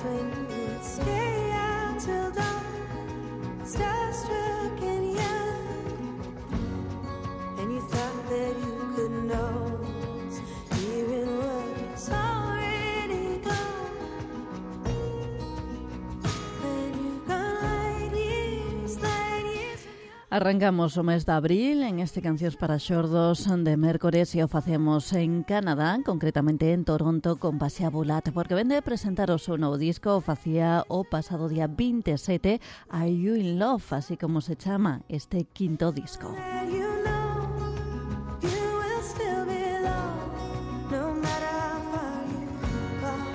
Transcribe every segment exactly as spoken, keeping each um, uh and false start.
when you would stay out till dawn, starstruck and young, and you thought that you could know, hearing what is already gone. Then you've gone light years, light years from your... Arrancamos o mes de abril en este Cancións para Xordos de Mércores e o facemos en Canadá, concretamente en Toronto, con Basia Bulat, porque vende a presentar o seu novo disco. O facía o pasado día veintisiete, Are You in Love, así como se chama este quinto disco. Let you know you will still belong, no matter how far you've gone.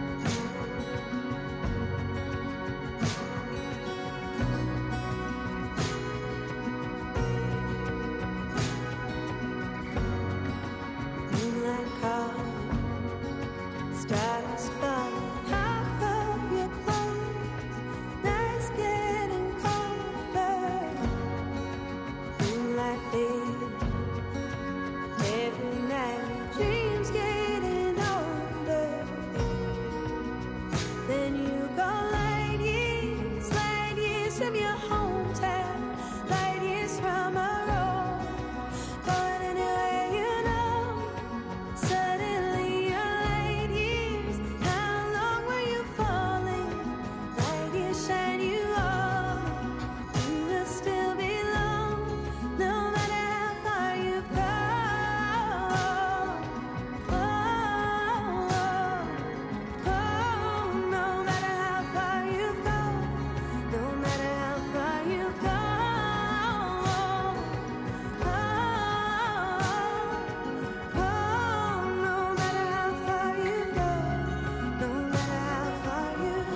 Moonlight calling, stars falling, half of your clothes, nights getting colder. Moonlight fading, every night dreams getting older. Then you go light years, light years from your hometown, light years from a road, going anywhere you know. Suddenly you're light years. How long were you falling? Light years shine you on. You will still belong, no matter how far you've gone. Oh, oh, oh, no matter how far you've gone, no matter how far you've gone. Oh, oh, no matter how far you've gone, no matter how far you've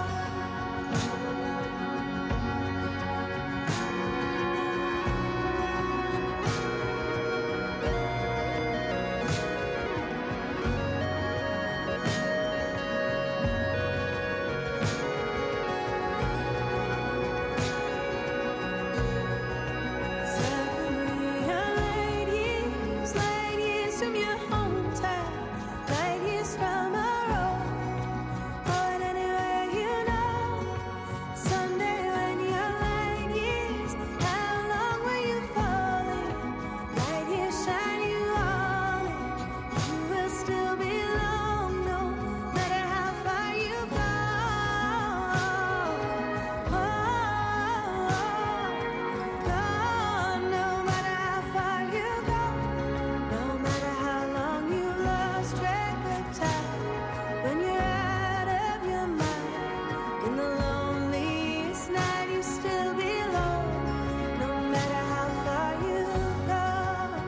Suddenly you're light years, light years from your hometown, light years from a road, going anywhere you know. Someday when you're light years, how long were you falling? Light years shine you on, you will still belong, no matter how far you've gone. Oh, gone, no matter how far you go, no matter how long you lost track of time. When you're out of your mind, in the loneliest night, you still belong, no matter how far you've gone.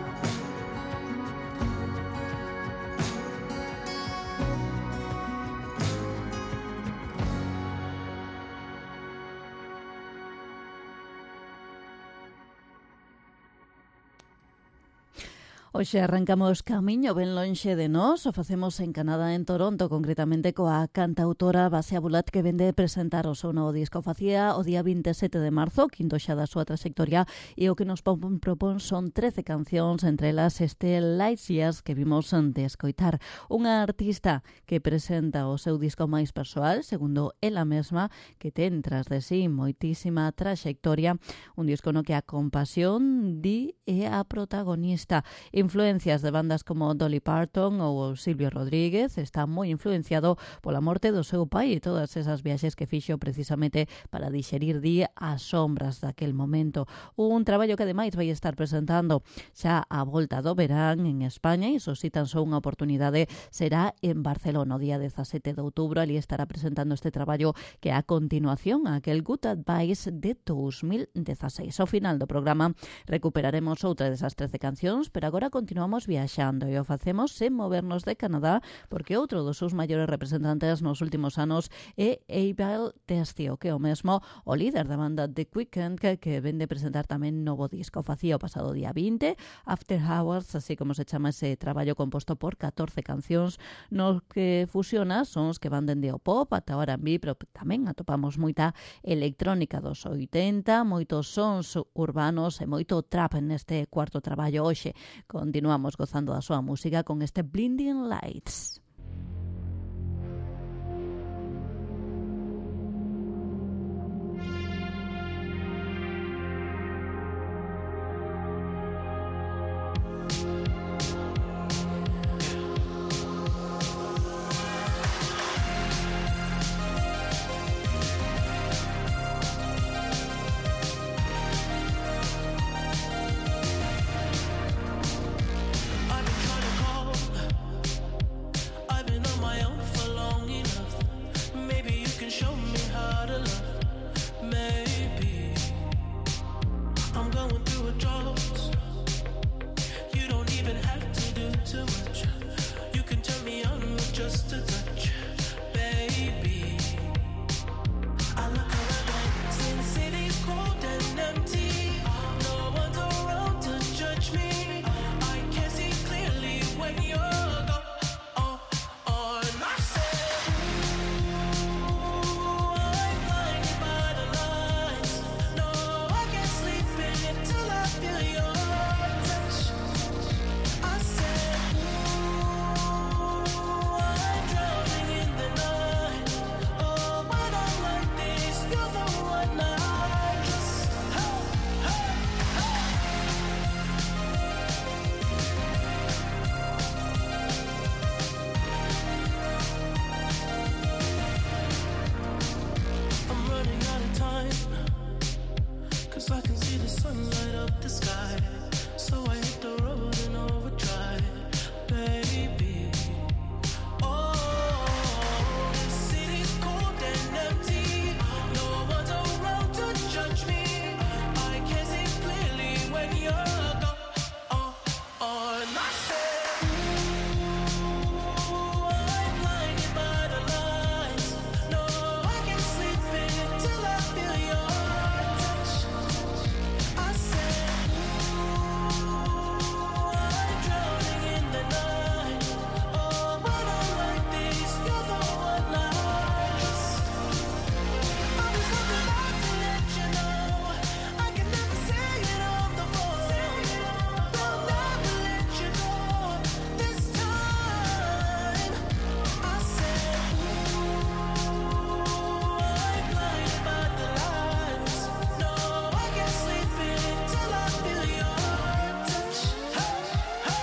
Hoxe arrancamos camiño ben lonxe de nós, o facemos en Canadá, en Toronto, concretamente coa cantautora Basia Bulat, que vende a presentar o seu novo disco. Facía o día veintisiete de marzo, quinto xa da súa trayectoria, e o que nos propón, propón son trece cancións, entre elas este Light Years que vimos de escoitar. Unha artista que presenta o seu disco máis persoal, segundo ela mesma, que ten tras de sí moitísima trayectoria, un disco no que a compasión di é a protagonista. Influencias de bandas como Dolly Parton ou Silvio Rodríguez, está moi influenciado pola morte do seu pai e todas esas viaxes que fixo precisamente para dixerir di as sombras daquel momento. Un traballo que ademais vai estar presentando xa a volta do verán en España, e iso si tan só unha oportunidade será en Barcelona o día dezasete de outubro. Ali estará presentando este traballo que a continuación aquel Good Advice de dos mil dezaseis. Ao final do programa recuperaremos outra desas trece cancións, pero agora continuamos viaxando e o facemos sen movernos de Canadá, porque outro dos seus maiores representantes nos últimos anos é Abel Testio, que é o mesmo o líder da banda The Weeknd, que, que vende presentar tamén novo disco. Facía o pasado día vinte, After Hours, así como se chama ese traballo composto por catorce cancións, nos que fusiona sons que van dende o pop ata o R and B, pero tamén atopamos moita electrónica dos oitenta, moitos sons urbanos e moito trap neste cuarto traballo. Hoxe continuamos gozando da súa música con este Blinding Lights. night, 'cause I can see the sun light up the sky. So I hit the road in overdrive, baby. Oh, the city's cold and empty. No one's around to judge me. I can see clearly when you're gone. Oh, oh, and I said, ooh, I'm blinded by the lights. No, I can't sleep until I feel your touch. I said, ooh, I'm drowning in the night. Oh, but I like this. You're the one I trust. I just want to love to let you know I can never say it on the phone. They'll never let you go this time. I said, ooh, I'm blinded by the lights. No, I can't sleep until I feel your touch. Hey, hey,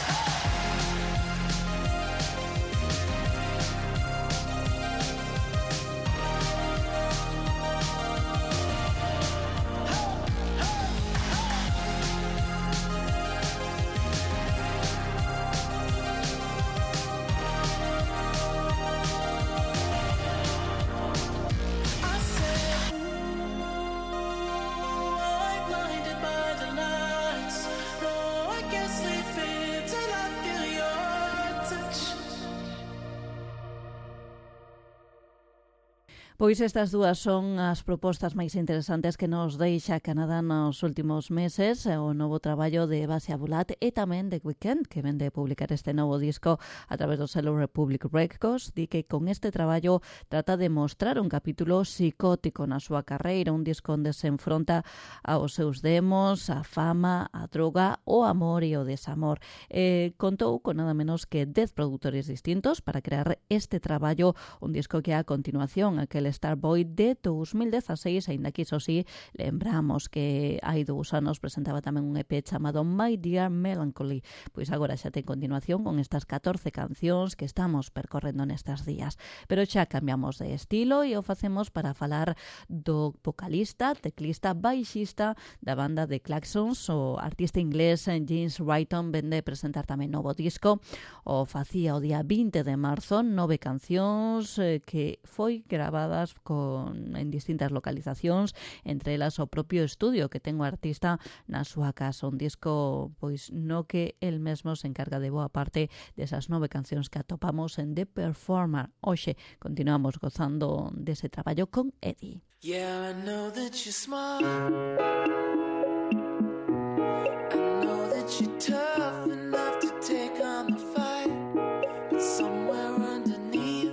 I said, ooh, I'm blinded by the lights. No, I can't sleep until I feel your touch. Pois estas dúas son as propostas máis interesantes que nos deixa Canadá nos últimos meses, o novo traballo de Basia Bulat e tamén de Weekend, que vende publicar este novo disco a través do selo Republic Records. Di que con este traballo trata de mostrar un capítulo psicótico na súa carreira, un disco onde se enfronta aos seus demos, a fama, a droga, o amor e o desamor. Eh, contou con nada menos que dez produtores distintos para crear este traballo, un disco que a continuación aquel Starboy de dos mil dieciséis, aínda que iso sí, lembramos que hai dous anos presentaba tamén un E P chamado My Dear Melancholy, pois agora xa ten continuación con estas catorce cancións que estamos percorrendo nestas días. Pero xa cambiamos de estilo e o facemos para falar do vocalista, teclista, baixista da banda de Klaxons, o artista inglés James Wrighton vende presentar tamén novo disco. O facía o día vinte de marzo, nove cancións eh, que foi gravadas con, en distintas localizacións, entre elas o propio estudio que ten o artista na súa casa, un disco pois no que el mesmo se encarga de boa parte desas nove cancións que atopamos en The Performer. Hoxe continuamos gozando dese traballo con Eddie. Yeah, I know that you're smart. I know that you're tough enough to take on the fight, but somewhere underneath,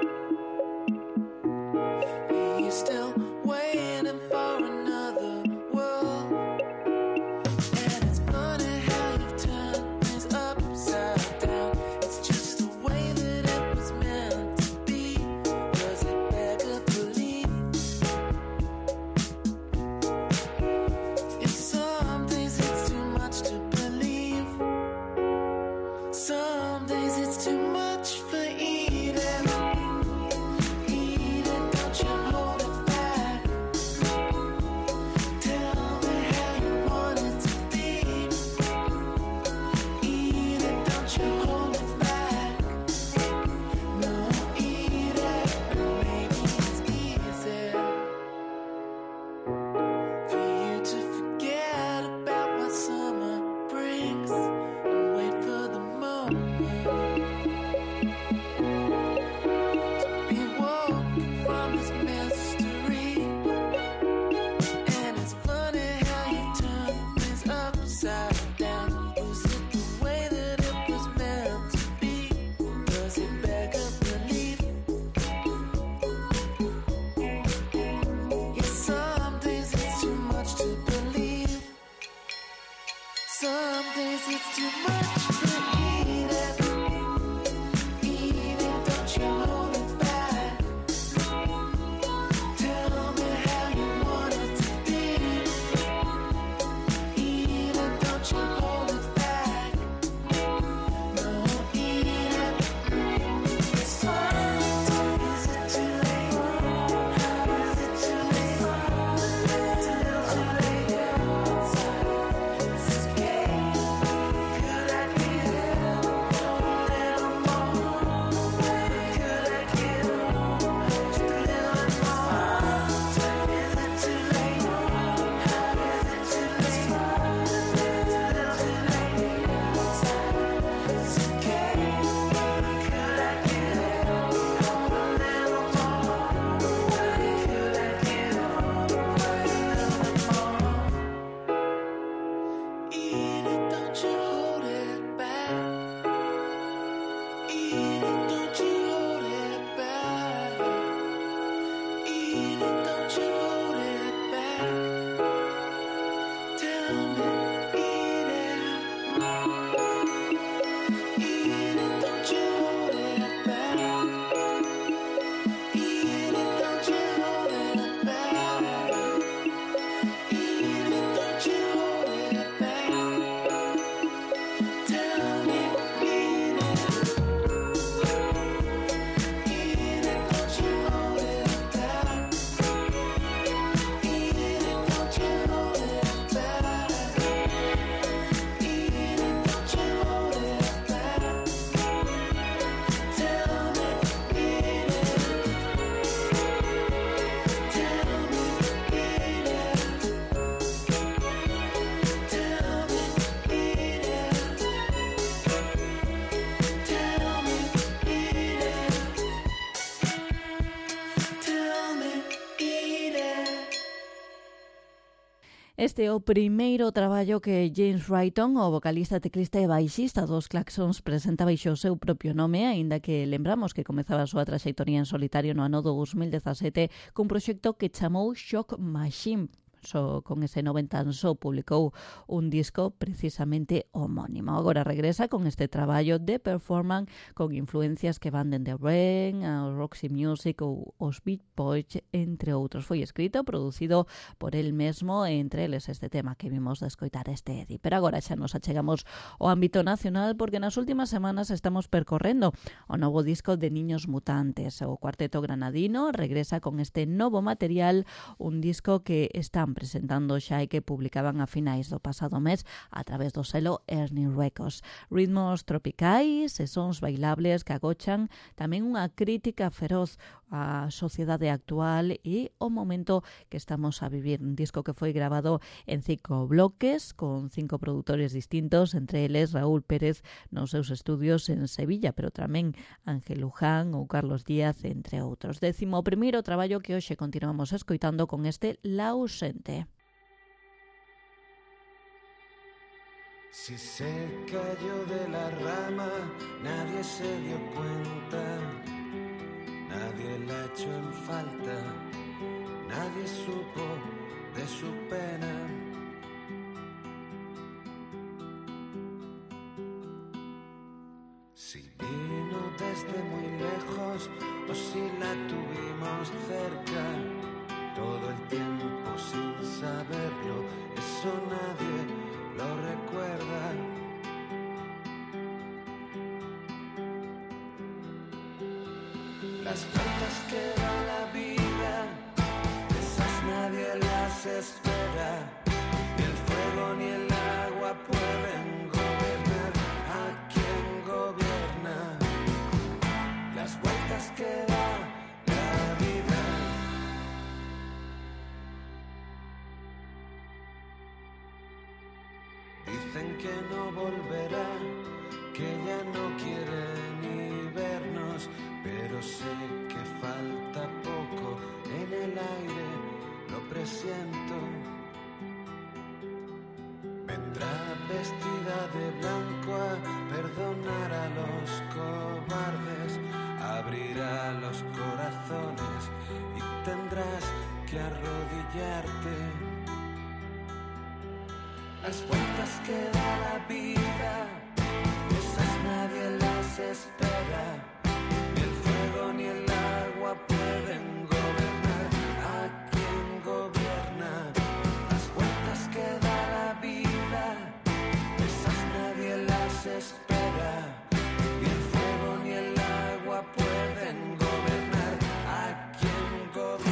you're still waiting for another world. And it's funny how you've turned things upside down. It's just the way that it was meant to be. Does it beg a belief? If some days it's too much to believe, some days it's too much for Eden. Eden, don't you hold it back. Tell me how you want it to be. Eden, don't you hold it back. No, Eden, maybe it's easier for you to forget about what summer brings and wait for the moment to be woken from this mystery. And it's funny how you turn things upside down. Was it the way that it was meant to be? Does it beg a belief? Yeah, some days it's too much to believe. Some days it's too much for Eden. Eden, don't you hold it back. Tell me how you want it to be. Eden, don't you hold it back. No, Eden. It's fine. Is it too late? Is it too late? Eat it, don't you hold it back. Eat it, don't you hold it back. Tell me, eat it. Eat it, don't you hold it back. Eat it, don't you hold it back. Eat it, don't you hold it back. Tell me, eat it. Tell me, eat it. Tell me, eat it. Tell me, eat it. Tell me, eat it. Este é o primeiro traballo que James Wrighton, o vocalista, teclista e baixista dos Claxons, presenta baixo o seu propio nome, aínda que lembramos que comezaba a súa traxectoria en solitario no ano dos mil dezasete cun proxecto que chamou Shock Machine. So, con ese nove tan só publicou un disco precisamente homónimo. Agora regresa con este traballo de performance con influencias que van dende Rain, a Roxy Music ou os Beach Boys, entre outros. Foi escrito, producido por el mesmo, entre eles este tema que vimos de escoitar, este Eddie. Pero agora xa nos achegamos ao ámbito nacional porque nas últimas semanas estamos percorrendo o novo disco de Niños Mutantes. O cuarteto granadino regresa con este novo material, un disco que están presentando xa e que publicaban a finais do pasado mes a través do selo Ernie Records. Ritmos tropicais e sons bailables que agochan tamén unha crítica feroz á sociedade actual e o momento que estamos a vivir. Un disco que foi grabado en cinco bloques con cinco produtores distintos, entre eles Raúl Pérez nos seus estudios en Sevilla, pero tamén Ángel Luján ou Carlos Díaz, entre outros. Décimo primeiro traballo que hoxe continuamos escoitando con este La Ausente. Si se cayó de la rama, nadie se dio cuenta, nadie la echó en falta, nadie supo de su pena. Si vino desde muy lejos o si la tuvimos cerca, todo el tiempo sin saberlo, eso nadie lo recuerda. Las vueltas que da la vida, esas nadie las espera. Ni el fuego ni el agua pueden gobernar a quien gobierna. Las vueltas que da la vida. Dicen que no volverá, que ya no quiere ni vernos, pero sé que falta poco, en el aire lo presiento. Vendrá vestida de blanco a perdonar a los cobardes, abrirá los corazones y tendrás que arrodillarte. Las vueltas que da la vida, esas nadie las espera. Ni el fuego ni el agua pueden gobernar a quien gobierna. Las vueltas que da la vida, esas nadie las espera. Ni el fuego ni el agua pueden gobernar a quien gobierna.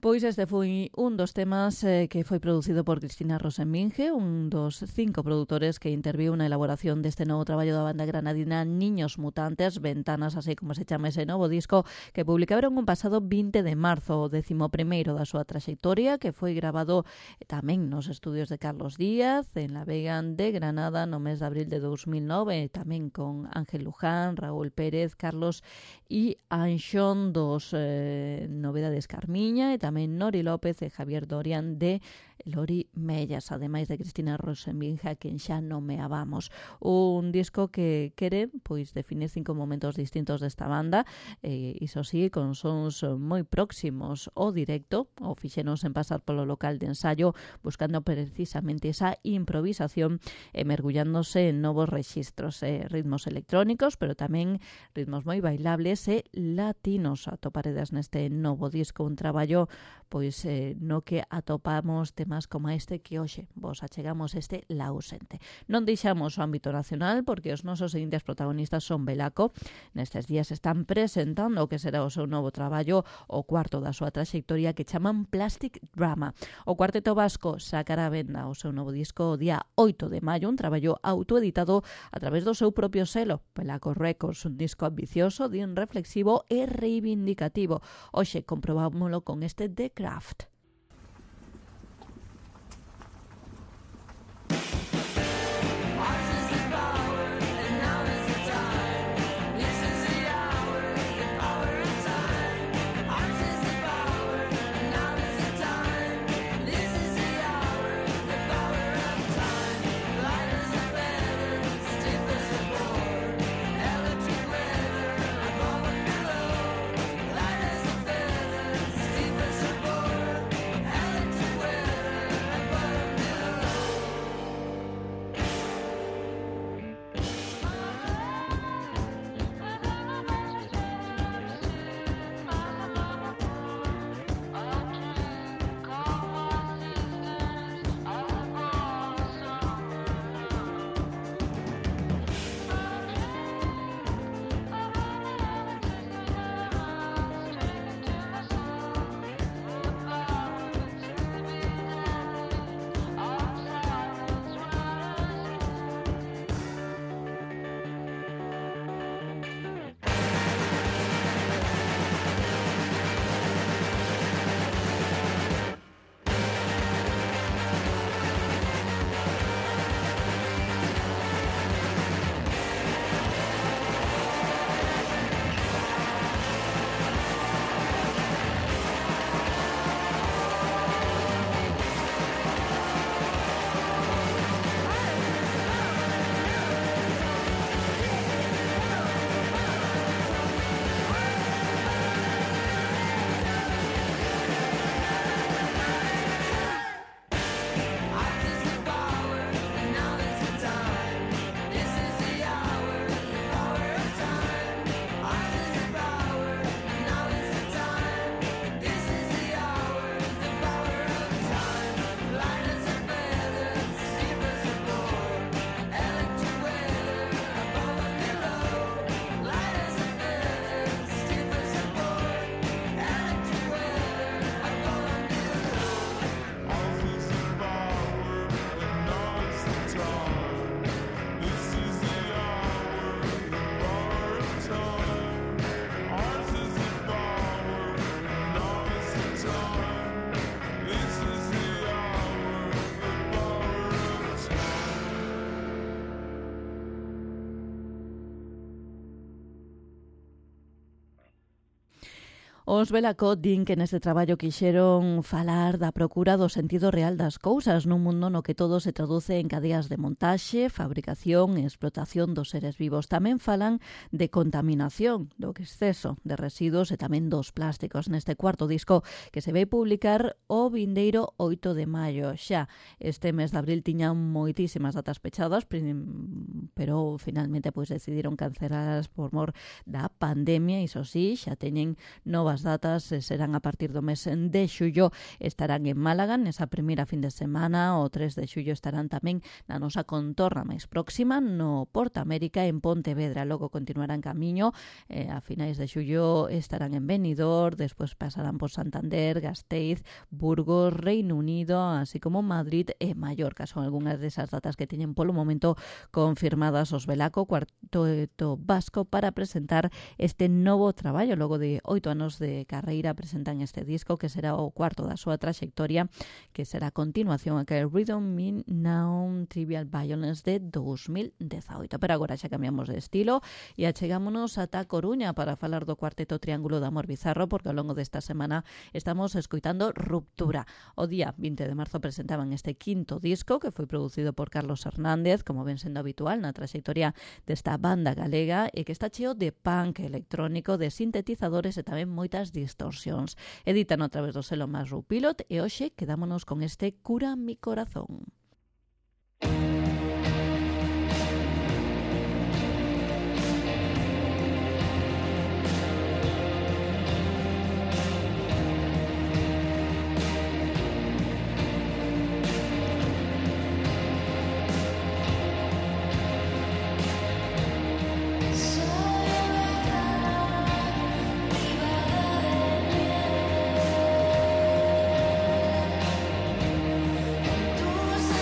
Pois este foi un dos temas eh, que foi producido por Cristina Rosenvinge, un dos cinco produtores que interviu na elaboración deste novo traballo da banda granadina Niños Mutantes, Ventanas, así como se chama ese novo disco que publicaron un pasado vinte de marzo, o décimo primeiro da súa traxectoria, que foi grabado tamén nos estudios de Carlos Díaz, en La Vega de Granada, no mes de abril de dos mil nove, tamén con Ángel Luján, Raúl Pérez, Carlos e Anxón dos eh, Novedades Carmiña, e tamén tamén Nori López e Javier Dorian de Lori Mellas, ademais de Cristina Rosenvinge, a quen xa nomeábamos. Un disco que quere pois definir cinco momentos distintos desta banda, e iso sí, con sons moi próximos ao directo, ou fixenos en pasar polo local de ensayo, buscando precisamente esa improvisación e mergullándose en novos rexistros, eh, ritmos electrónicos, pero tamén ritmos moi bailables e latinos. Atoparedes neste novo disco un traballo pois eh, no que atopamos temas como este que hoxe vos achegamos, este La Ausente. Non deixamos o ámbito nacional porque os nosos seguintes protagonistas son Belaco. Nestes días están presentando o que será o seu novo traballo, o cuarto da súa traxectoria, que chaman Plastic Drama. O cuarteto vasco sacará a venda o seu novo disco o día oito de maio, un traballo autoeditado a través do seu propio selo, Belaco Records, un disco ambicioso, din reflexivo e reivindicativo. Hoxe comprobámoslo con este The Craft. Os Belaco din que neste traballo quixeron falar da procura do sentido real das cousas nun mundo no que todo se traduce en cadeas de montaxe, fabricación e explotación dos seres vivos. Tamén falan de contaminación, do exceso de residuos e tamén dos plásticos neste cuarto disco que se vai publicar o vindeiro oito de maio. Xa este mes de abril tiñan moitísimas datas pechadas, pero finalmente pois decidiron canceladas por mor da pandemia. Iso sí, xa teñen novas as datas eh, serán a partir do mes de xullo, estarán en Málaga nesa primeira fin de semana, o tres de xullo estarán tamén na nosa contorna máis próxima, no Porto América, en Pontevedra. Logo continuarán camiño, eh, a finais de xullo estarán en Benidorm, despois pasarán por Santander, Gasteiz, Burgos, Reino Unido, así como Madrid e Mallorca. Son algunhas desas datas que teñen polo momento confirmadas os Velaco, cuarteto vasco, para presentar este novo traballo. Logo de oito anos de carreira presentan este disco que será o cuarto da súa traxectoria, que será a continuación a que Rhythm Me Now Trivial Violence de dos mil dezaoito. Pero agora xa cambiamos de estilo e achegámonos ata Coruña para falar do cuarteto Triángulo de Amor Bizarro, porque ao longo desta semana estamos escoitando Ruptura. O día vinte de marzo presentaban este quinto disco que foi producido por Carlos Hernández, como ven sendo habitual na traxectoria desta banda galega, e que está cheo de punk electrónico, de sintetizadores e tamén moitas distorsións. Editan a través do selo Masru Pilot e hoxe quedámonos con este Cura mi corazón. Tus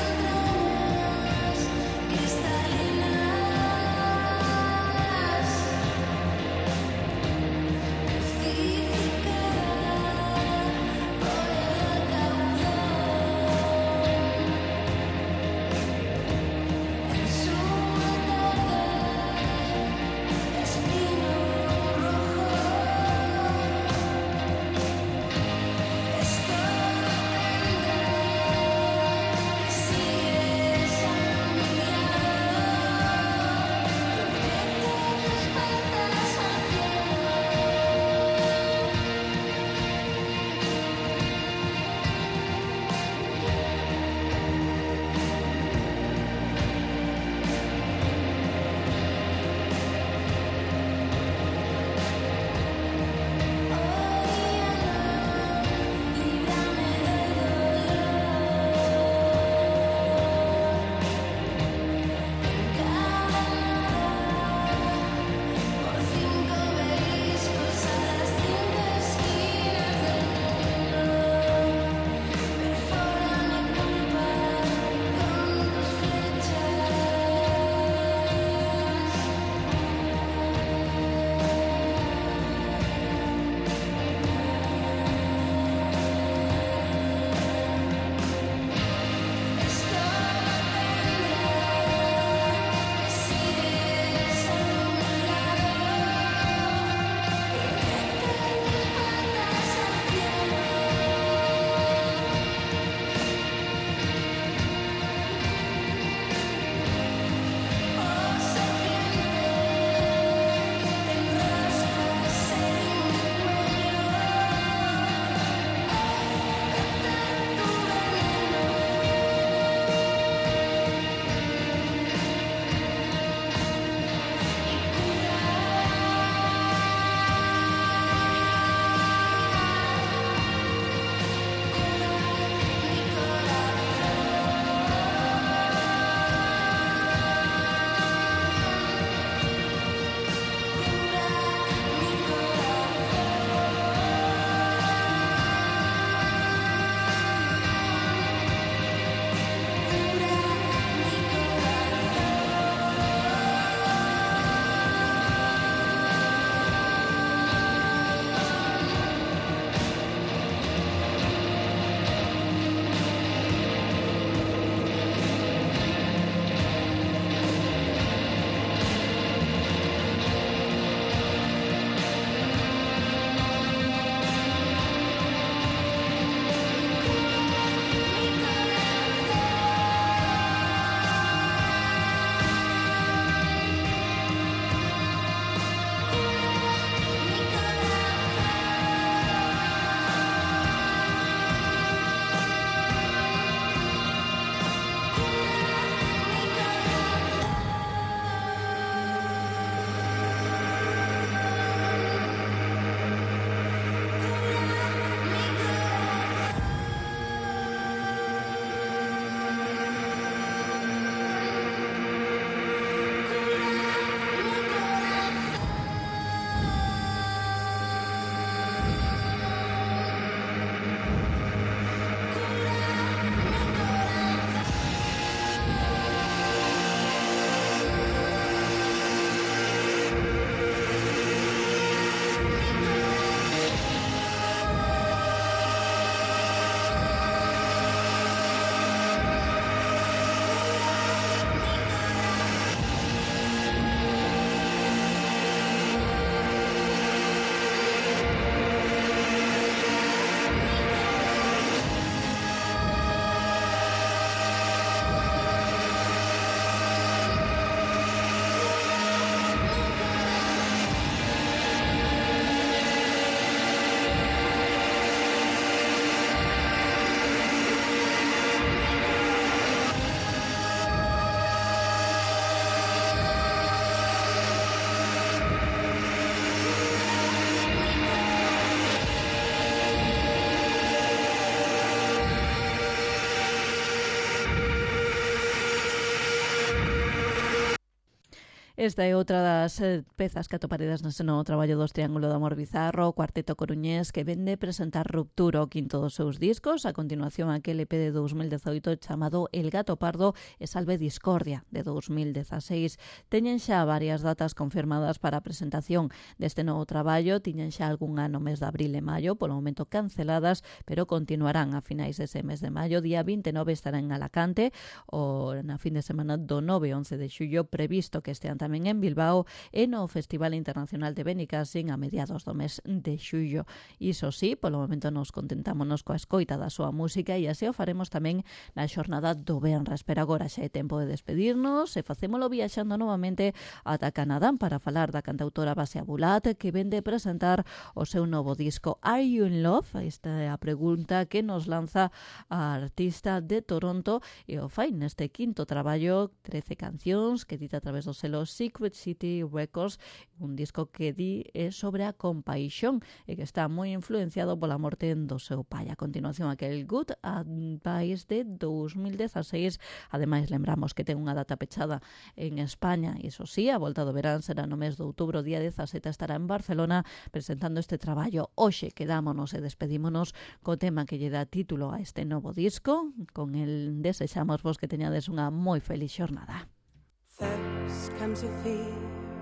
Esta é outra das eh, pezas que atoparedas nese novo traballo dos Triángulo de Amor Bizarro, o cuarteto coruñés que vende presentar Ruptura, o quinto dos seus discos. A continuación, aquel E P de dous mil dezoito chamado El Gato Pardo e Salve Discordia, de dous mil dezaseis. Teñen xa varias datas confirmadas para a presentación deste novo traballo. Tiñen xa algunha no mes de abril e maio, polo momento canceladas, pero continuarán a finais dese mes de maio. Día vinte e nove estará en Alacante, o na fin de semana do nove e once de xullo, previsto que estean tamén en Bilbao e no Festival Internacional de Benicassin a mediados do mes de xullo. Iso sí, polo momento nos contentámonos coa escoita da súa música e así o faremos tamén na xornada do Benres, pero agora xa é tempo de despedirnos e facémolo viaxando novamente ata Canadá para falar da cantautora Basia Bulat, que vende presentar o seu novo disco Are You in Love? Esta é a pregunta que nos lanza a artista de Toronto e o fai neste quinto traballo, trece cancións que edita a través do selo Secret City Records, un disco que di é sobre a compaixón e que está moi influenciado pola morte do seu pai. A continuación, aquel Good Advice de dous mil dezaseis. Ademais, lembramos que ten unha data pechada en España, e iso sí, a volta do verán será no mes de outubro, día dezasete estará en Barcelona presentando este traballo. Hoxe quedámonos e despedímonos co tema que lle dá título a este novo disco. Con el desexamos vos que teñades unha moi feliz xornada. First comes your fear,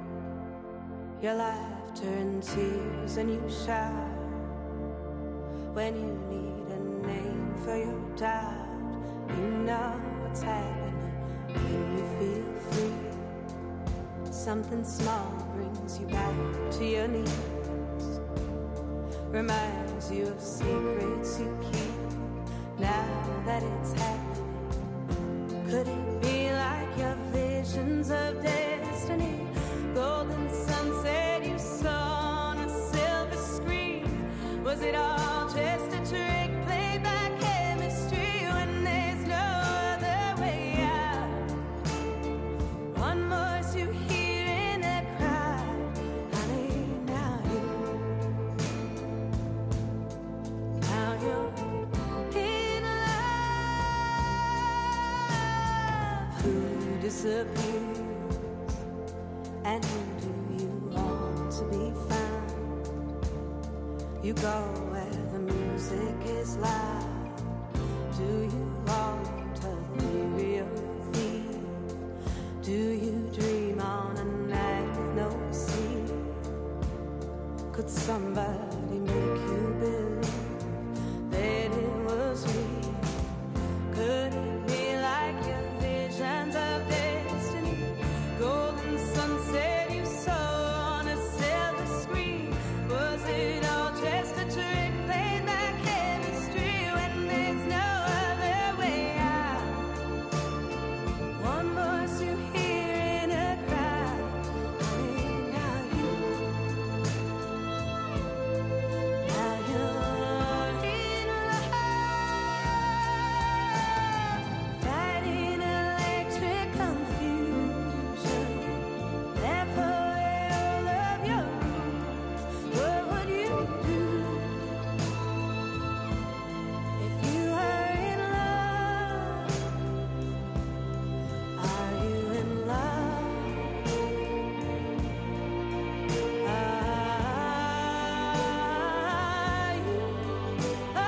your laughter and tears, and you shout when you need a name for your doubt. You know what's happening when you feel free. Something small brings you back to your knees, reminds you of secrets you keep. Now that it's happening, could it be like your visions of destiny? Golden sunset you saw on a silver screen. Was it all just a trick played by chemistry when there's no other way out? One voice you hear in a crowd, honey, now you, now you're in love. Who disappears? And who do you want to be found? You go where the music is loud. Do you want a theory of thief? Do you dream on a night with no sleep? Could somebody make you believe that it was real? Could it be like your visions of destiny? Golden sunset you saw on a silver screen. Was it all just a trick played by chemistry when there's no other way out? One voice you hear in a crowd, honey, now you, now you're in love. Fighting electric confusion, left away all of your rules. What would you do if you were in love? Are you in love? Are you? Oh,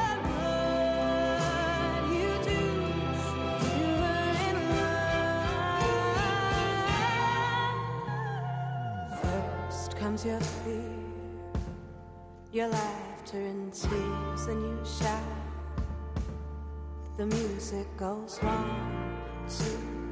what would you do if you were in love? First comes your fear, your laughter and tears, and you shout. The music goes one, two,